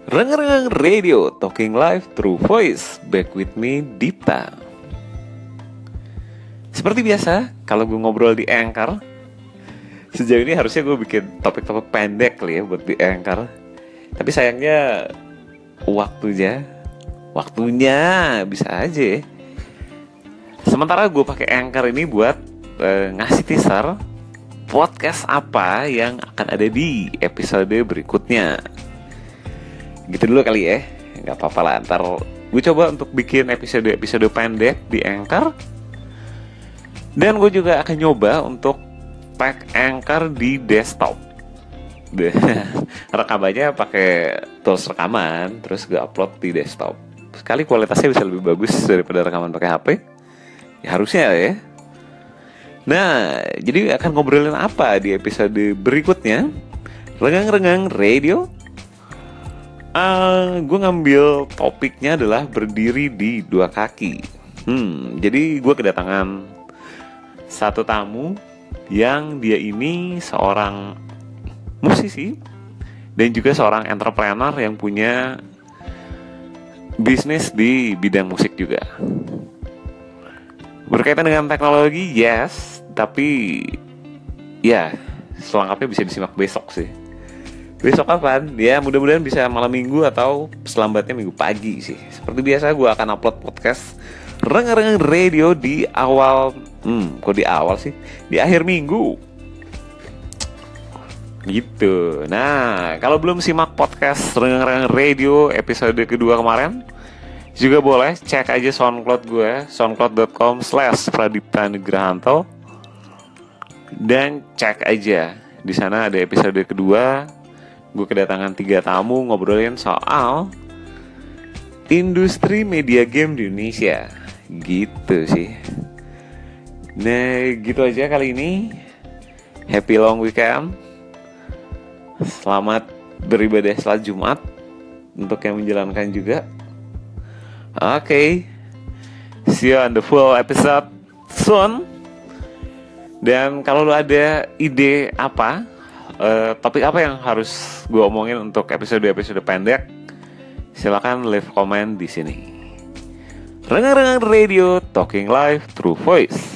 Rengang Radio, talking live through voice. Back with me, Dita. Seperti biasa, kalau gue ngobrol di Anchor, sejauh ini harusnya gue bikin topik-topik pendek kali ya buat di Anchor. Tapi sayangnya waktunya bisa aja ya. Sementara gue pakai Anchor ini buat ngasih teaser podcast apa yang akan ada di episode berikutnya. Gitu dulu kali ya. Gak apa-apa lah, ntar gue coba untuk bikin episode pendek di Anchor. Dan gue juga akan nyoba untuk pack Anchor di desktop. Rekamannya pakai tools rekaman, terus gue upload di desktop. Sekali kualitasnya bisa lebih bagus daripada rekaman pakai HP. Ya harusnya ya. Nah, jadi akan ngobrolin apa di episode berikutnya? Rengang Radio. Gue ngambil topiknya adalah berdiri di dua kaki. Jadi gue kedatangan satu tamu yang dia ini seorang musisi dan juga seorang entrepreneur yang punya bisnis di bidang musik juga. Berkaitan dengan teknologi, yes, tapi ya selengkapnya bisa disimak besok sih. Besok kapan? Ya mudah-mudahan bisa malam minggu atau selambatnya minggu pagi sih. Seperti biasa gue akan upload podcast Rengang Radio di awal kok di awal sih? Di akhir minggu gitu. Nah, kalau belum simak podcast Rengang Radio episode kedua kemarin, juga boleh cek aja SoundCloud gue, soundcloud.com/pradiptanugrahanto. Dan cek aja di sana ada episode kedua. Gue kedatangan 3 tamu ngobrolin soal industri media game di Indonesia. Gitu sih. Nah, gitu aja kali ini. Happy long weekend. Selamat beribadah salat Jumat untuk yang menjalankan juga. Oke. See you on the full episode soon. Dan kalau lo ada ide apa, topik apa yang harus gue omongin untuk episode pendek, silakan leave comment di sini. Rengang Radio, talking live through voice.